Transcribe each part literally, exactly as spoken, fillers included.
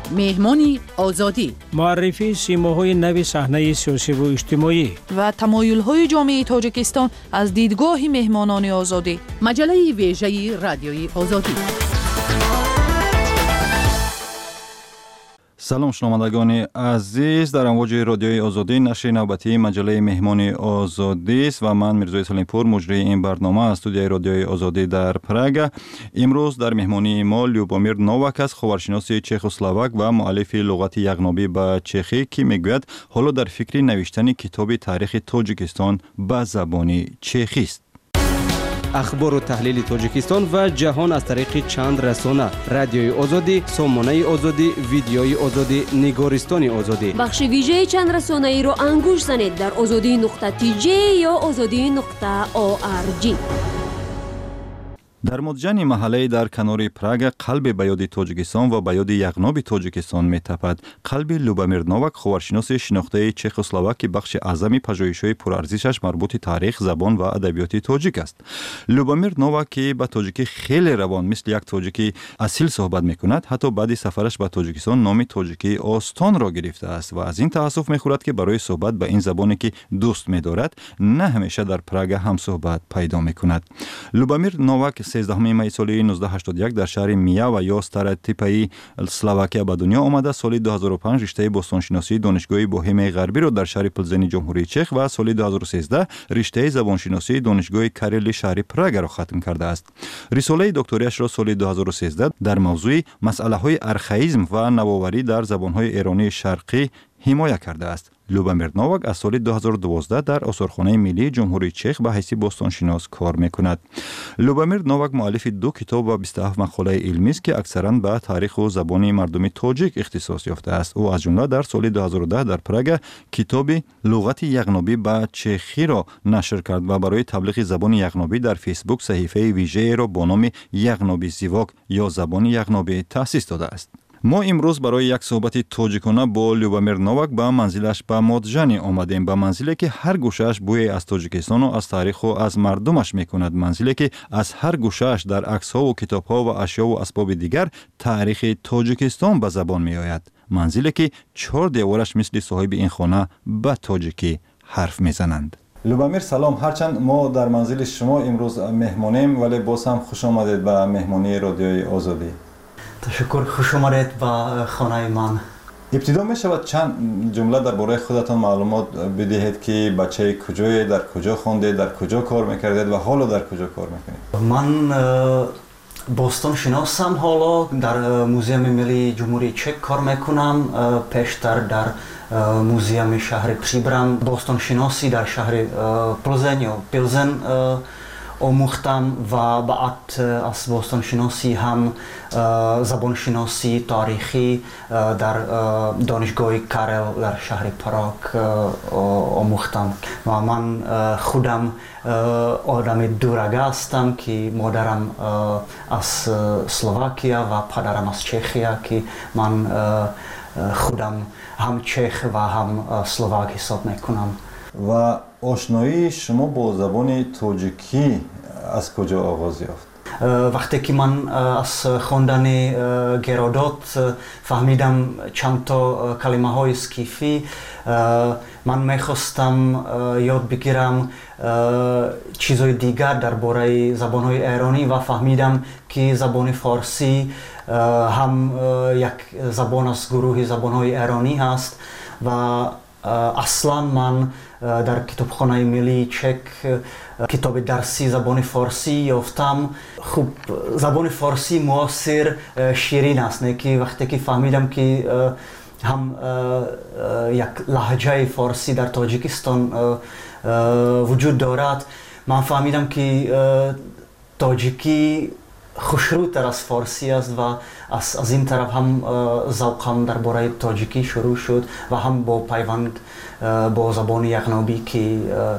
مهمانی آزادی، معرفی سیماهای نو صحنه سیاسی و اجتماعی و تمایل‌های جامعه تاجیکستان از دیدگاه مهمانان آزادی. مجله ویژه رادیوی آزادی. سلام شنوندگان عزیز، در امواج رادیوی آزادی نشر نوبتی مجله مهمان آزادی است و من میرزای سلیمپور مجری این برنامه از استودیوی رادیوی آزادی در پراگ. امروز در مهمانی ما لیوبامیر نوواک است، خاورشناس چخسلواک و مؤلف لغت یغنابی به چخی که میگوید حالا در فکر نوشتن کتاب تاریخ تاجیکستان به زبان چخی است. اخبار و تحلیل تاجیکستان و جهان از طریق چند رسانه: رادیوی آزادی، سامانه آزادی، ویدیوی آزادی، نگارستان آزادی. بخش ویژه چند رسانه ای رو انگوش زنید در آزادی نقطه تی جی یا آزادی نقطه او آر جی. در مدجن محله در کنار پراگ قلب به یاد تاجیکستان و به یاد یغناب تاجیکستان میتپد. قلب لیوبامیر نوواک خاورشناس شناخته چخسلواک که بخش اعظم پژوهش‌های پرارزشش مربوط تاریخ، زبان و ادبیات تاجیک است. لیوبامیر نوواک که به تاجیکی خیلی روان مثل یک تاجیکی اصیل صحبت میکند، حتی بعد سفرش به تاجیکستان نام تاجیکی آستان را گرفته است و از این تأسف میخورد که برای صحبت به این زبانی که دوست می‌دارد نه همیشه در پراگ هم صحبت پیدا میکند. لیوبامیر نوواک سیزدهم می سال نوزده هشتاد و یک در شهر میا و یا ستارتیپای اسلواکیا به دنیا آمده. سال دو هزار و پنج رشته باستانشناسی دانشگاه بوهمی غربی را در شهر پلزن جمهوری چخ و سال دو هزار و سیزده رشته زبانشناسی دانشگاه کاریل شهر پراگ را ختم کرده است. رساله دکتریش را سال دو هزار و سیزده در موضوع مسئله‌های ارخائیسم و نوآوری در زبان‌های ایرانی شرقی حمایت کرده است. لیوبامیر نوواک از سال دو هزار و دوازده در آثارخانه ملی جمهوری چخ به حیث باستانشناس کار میکند. لیوبامیر نوواک مؤلف دو کتاب و بیست و هفت مقاله علمی است که اکثرا به تاریخ و زبان مردم تاجیک اختصاص یافته است. او از جمله در سال دو هزار و ده در پراگ کتاب لغت یغنابی به چخی را نشر کرد و برای تبلیغ زبان یغنابی در فیسبوک صحیفه ویژه را با نام یغنابی زیواک یا زبان یغنابی تأسیس داده است. ما امروز برای یک صحبت تاجیکانه با لیوبامیر نوواک به منزلش به مدجن آمدیم، به منزلی که هر گوشه‌اش بوی از تاجیکستان و از تاریخ و از مردمش میکند، منزلی که از هر گوشه‌اش در عکس‌ها و کتاب‌ها و اشیا و اسباب دیگر تاریخ تاجیکستان به زبان میآید، منزلی که چهار دیوارش مثل صاحب این خانه به تاجیکی حرف میزنند. لیوبامیر سلام، هرچند ما در منزل شما امروز مهمانیم ولی باز هم خوش آمدید به مهمانی رادیوی آزادی. تشکر، خوش آمدید به خانه من. ابتدا می شود چند جمله درباره خودتان معلومات بدهید که بچه کجایی، در کجا خوندید، در کجا کار میکردید و حالا در کجا کار میکنید؟ من باستان شناسم، حالا در موزیم ملی جمهوری چک کار میکنم. پیشتر در موزیم شهر پریبرام باستان شناسی در شهر پلزن یا پلزن آموختم و بعد از باستان شناسی هم زبان شناسی تاریخی در دانشگاه کاریل در شهر پراگ آموختم و من خودم آدم دورگه هستم که مادرم از سلواکیا و پدرم از چخیا که من خودم هم چخ و هم سلواک حساب میکنم. و آشنایی شما با زبان تاجیکی از کجا آغاز یافت؟ وقتی که من از خواندن گرادات فهمیدم چند تا کلمه های اسکیفی، من میخواستم یاد بگیرم چیزهای دیگر درباره زبان های ایرانی و فهمیدم که زبان فارسی هم یک زبان از گروه زبان های ایرانی هست و اصلا من در کتابخانه ملی چک کتاب درسی زبان فارسی یافتم. خوب زبان فارسی معاصر شیرین است، نه که وقتی که فهمیدم که هم یک لهجه فارسی در تاجیکستان وجود دارد، من فهمیدم که تاجیکی خوشروتر از فارسی است و از, از این طرف هم ذوقم درباره تاجیکی شروع شد و هم با پیوند با زبان یغنابی که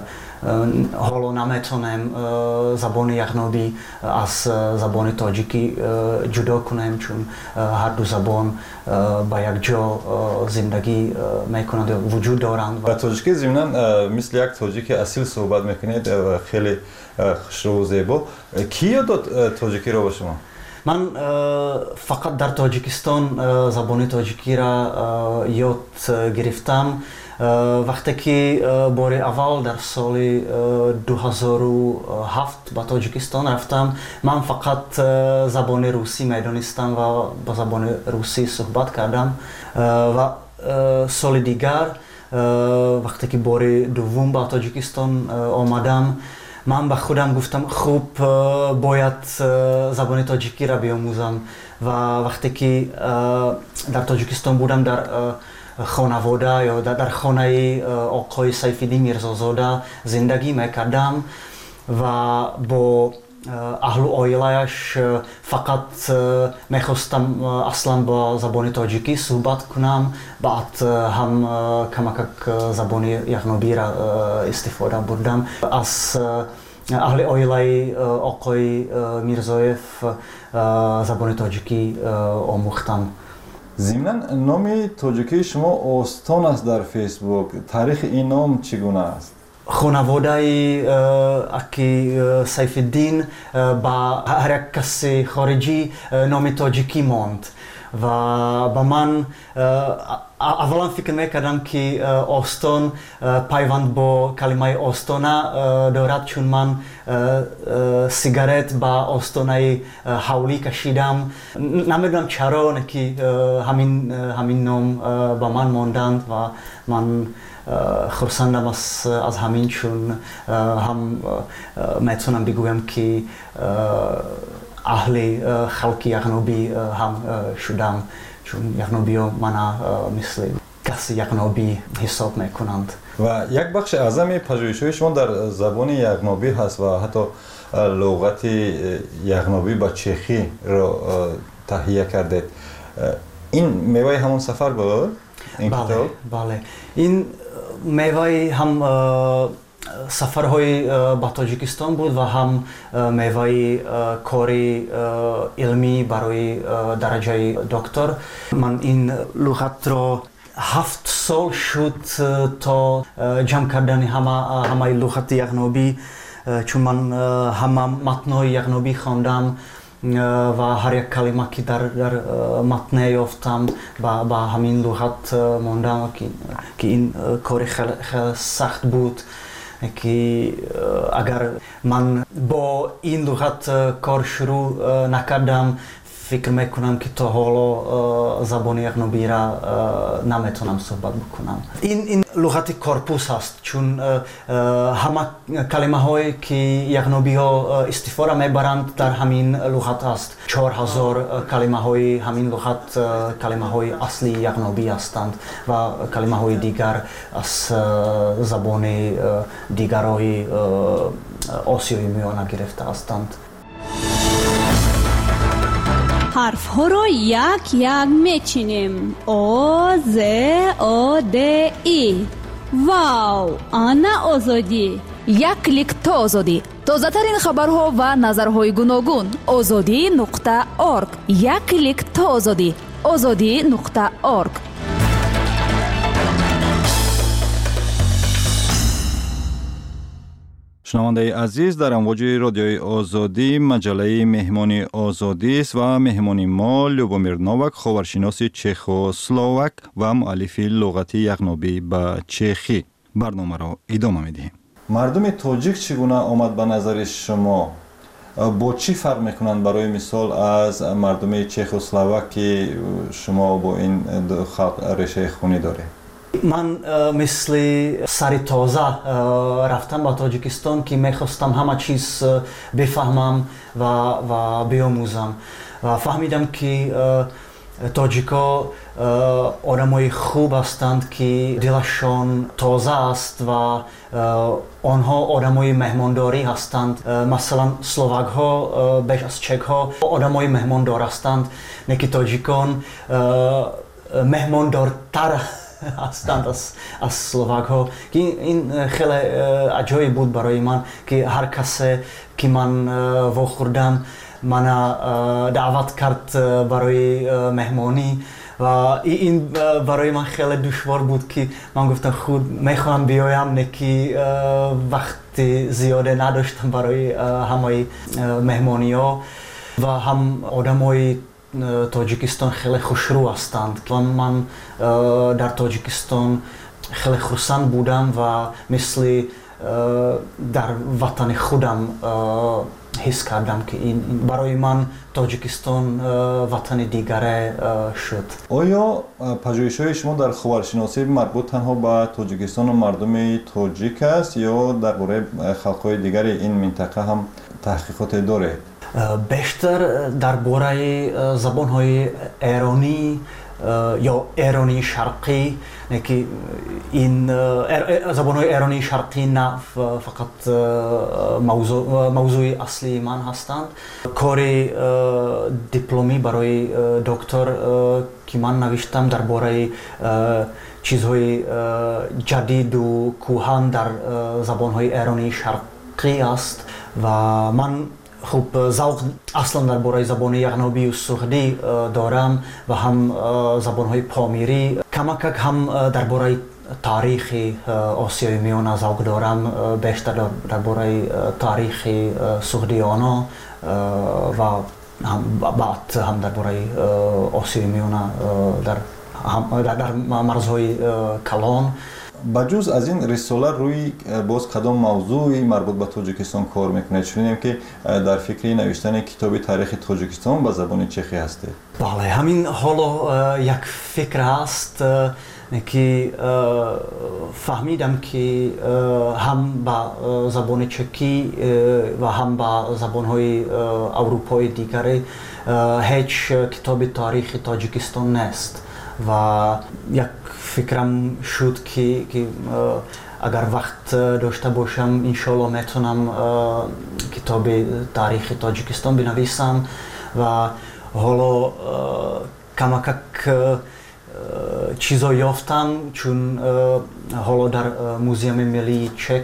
حالا نمیتونم زبان یغنابی از زبان تاجیکی جدا کنم، چون هر دو زبان با یک جا زندگی میکنند و وجود دارند. و تاجیکی ضمناً مثل یک تاجیک اصیل صحبت میکنید، خیلی خوشرو و زیبا. کی یاد داد تاجیکی را به شما؟ من فقط در تاجیکستان زبان تاجیکی را یاد گرفتم وقتی که بار اول در سال دو هزار و هفت به تاجیکستان رفتم من فقط زبان روسی میدانستم و با زبان روسی صحبت کردم و سال دیگر وقتی که بار دوم به تاجیکستان آمدم من به خودم گفتم خوب باید زبان تاجیکی را بیاموزم و وقتی که در تاجیکستان بودم در خانواده یا در خانه آقای سیفالدین میرزازاده زندگی میکردم و با اهل و عائله‌اش فقط میخواستم اصلا با زبان تاجیکی صحبت کنم بعد هم کمک زبان یغنوبی را استفاده بردم از اهل عائله آقای میرزایف زبان تاجیکی آموختم. ضمناً نام تاجیکی شما آستان است در فیسبوک. تاریخ این نام چگونه است؟ خانواده اکی سیفالدین با هر یک کس خارجی نام تاجیکی ماند و با من اولا فکر میکردم که آستان پیوند با کلمه آستانه دارد چون من سیگارت با آستانه حولی کشیدم نمیدونم چرا که همین همین نام با من ماندند و من خرسندم از از همین چون هم میتونم بگویم که اهل خلق یغنوبی هم شدم چون یغنوبی ها من مثل کسی یغنوبی حساب میکنند. و یک بخش اعظم پژوهش‌های شما در زبان یغنوبی هست و حتی لغت یغنوبی با چخی را تهیه کردید. این میوه همون سفر بود؟ این بله کتاب؟ بله این میوه هم سفرهای به تاجیکستان بود و هم میوه کاری علمی برای درجه دکتر. من این لغت را هفت سال شد تا جمع کردن همه همه لغت یغنوبی چون من همه متن‌های یغنوبی خواندم و هر یک کلمه که در در متن یافتم با با همین لغت ماندم که که این کار خیلی سخت بود که اگر من با این لغت کار شروع نکردم فکر میکنم که تا حالا زبان یغنوبی را نمیتونم صحبت بکنم. این این لغت کارپوس است چون همه کلمه هایی که یغنوبی ها استفاده میبرند در همین لغت است. چهار هزار کلمه های همین لغت کلمه های اصلی یغنوبی هستند و کلمه های دیگر از زبان دیگرهای آسیایی میانه گرفته هستند. حرف ها رو یک یک میچینیم. او ز او د ای. واو، آنا آزادی. یک کلیک تا آزادی. تازه ترین خبرها و نظرهای گوناگون. آزادی نقطه اورگ. یک کلیک تا آزادی. آزادی نقطه اورگ. شنونده عزیز، در امواج رادیوی آزادی مجله مهمانی آزادی است و مهمانی ما لوبومیر نوواک، خاورشناس چخسلواک و مؤلف لغت یغنوبی به چخی. برنامه را ادامه میدیم. مردم تاجیک چگونه آمد به نظر شما؟ با چی فرق میکنند برای مثال از مردم چخسلواک که شما با این خلق رشته خونی داره؟ من مثل سری تازه رفتم به تاجیکستان که میخواستم همه چیز بفهمم و و بیاموزم و فهمیدم که تاجیکا آدمای خوب هستند که دلشان تازه است و آنها آدمای مهمانداری هستند. مثلا سلوواک ها بیش از چک ها آدمای مهماندار هستند، نه که تاجیکان مهماندارتر هستند از از سلوواک ها. که این خیلی عجایب بود برای من که هر کسی که من واخوردم من دعوت کرد برای مهمانی و این برای من خیلی دشوار بود که من گفتم خود میخوام بیایم، نه که وقت زیاده نداشتم برای همه مهمانی ها و هم آدمای تاجیکستان خیلی خوشرو هستند و من در تاجیکستان خیلی خرسند بودم و مثل در وطن خودم حس کردم که این برای من تاجیکستان وطن دیگره شد. آیا پژوهش‌های شما در خاورشناسی مربوط تنها به تاجیکستان و مردم تاجیک است یا درباره خلق‌های دیگر این منطقه هم تحقیقات دارید؟ بیشتر درباره زبان‌های ایرانی یا ایرانی شرقی که این زبان‌های ایرانی شرقی نه فقط موضوع موضوع اصلی من هستند. کار دیپلمی برای دکتر که من نوشتم درباره چیزهای جدید و کهن در زبان‌های ایرانی شرقی است و من خوب ذوق اصلا درباره زبان یغنابی و سوخدی دارم و هم زبان‌های پامیری. کمک هم درباره تاریخ آسیای میانه ذوق دارم، بیشتر درباره تاریخ سوخدیانا و هم بعد هم درباره آسیای میانه در در, در مرزهای کلان. بجز از این رساله روی باز کدام موضوعی مربوط به تاجیکستان کار میکنید؟ شنیدیم که در فکر نوشتن کتاب تاریخ تاجیکستان به زبان چخی هستید. بله، همین حالا یک فکر هست که فهمیدم که هم به زبان چکی و هم به زبان‌های اروپایی دیگری هیچ کتاب تاریخ تاجیکستان نیست و یک فکرم شد که, که اگر وقت داشته باشم انشالله میتونم کتاب تاریخ تاجیکستان بنویسم و حالا کمک چیزا یافتم چون حالا در موزیم ملی چک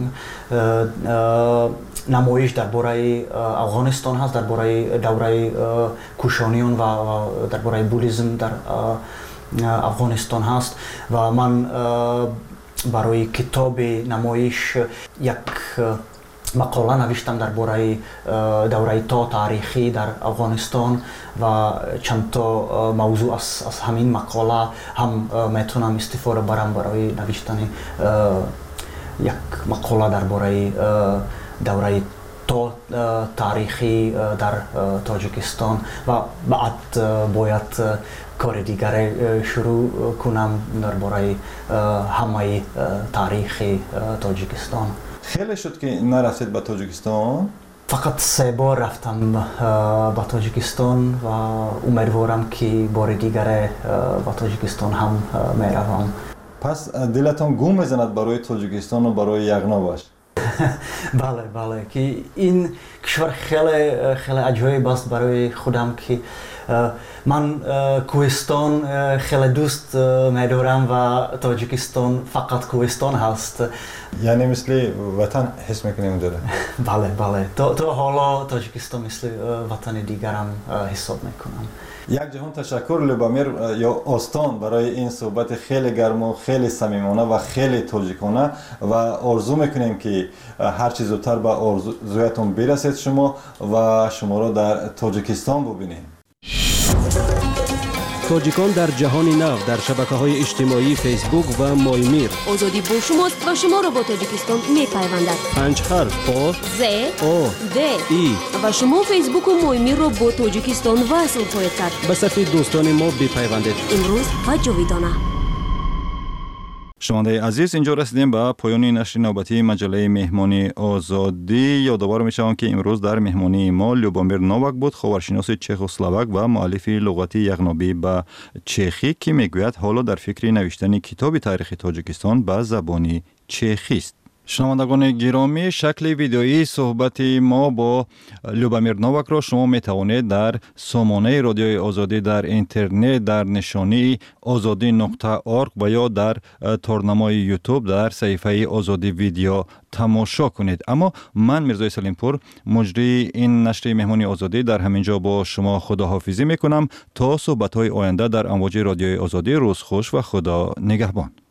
نمایش درباره افغانستان هست، درباره دوره کوشانیان و درباره بودیسم در افغانستان هست و من برای کتاب نمایش یک مقاله نوشتم درباره دوره تا تاریخی در افغانستان و چند تا موضوع از, از همین مقاله هم میتونم استفاده برم برای نوشتن یک مقاله درباره دوره تا تاریخی در تاجیکستان و بعد باید کار دیگر شروع کنم درباره همه تاریخ تاجیکستان. خیلی شد که نرسید به تاجیکستان؟ فقط سه بار رفتم به تاجیکستان و امیدوارم که بار دیگر به تاجیکستان هم میروم. پس دلتان گم میزند برای تاجیکستان و برای یغنابش؟ بله بله که این کشور خیلی خیلی عجیب است برای خودم که من کوهستان خیلی دوست می‌دارم و تاجیکستان فقط کوهستان هست. یعنی مثل وطن حس می‌کنیم داره؟ بله بله تا, تا حالا تاجیکستان مثل وطن دیگرم حساب می‌کنم. یک جهان تشکر لوبامیر یا استان برای این صحبت خیلی گرم و خیلی صمیمانه و خیلی تاجیکانه و آرزو میکنیم که هر چیز زودتر به آرزویتون برسید شما و شما را در تاجیکستان ببینیم. تاجیکان در جهان نو در شبکه‌های اجتماعی فیسبوک و مایمیر. آزادی با شماست و شما را با تاجیکستان می‌پیوندد. پنج حرف پا ز او د ای و شما فیسبوک و مایمیر را با تاجیکستان وصل خواهید کرد. به صفحه دوستان ما بپیوندید. امروز و جاویدانه. شنونده عزیز، اینجا رسیدیم به پایان نشر نوبتی مجله مهمانی آزادی. یادآور می‌شوم که امروز در مهمانی ما لوبامیر نوواک بود، خاورشناس چخسلواک و مؤلف لغت یغنابی به چخی که میگوید حالا در فکر نوشتن کتاب تاریخ تاجیکستان به زبان چخی است. شنوندگان گرامی، شکل ویدئویی صحبت ما با لوبامیر نوواک را شما می توانید در سامانه رادیوی آزادی در اینترنت در نشانی آزادی نقطه اورگ و یا در تارنمای یوتیوب در صفحه آزادی ویدیو تماشا کنید. اما من میرزای سلیمپور مجری این نشر مهمانی آزادی در همینجا با شما خداحافظی می کنم تا صحبت های آینده در امواج رادیوی آزادی. روز خوش و خدا نگهبان.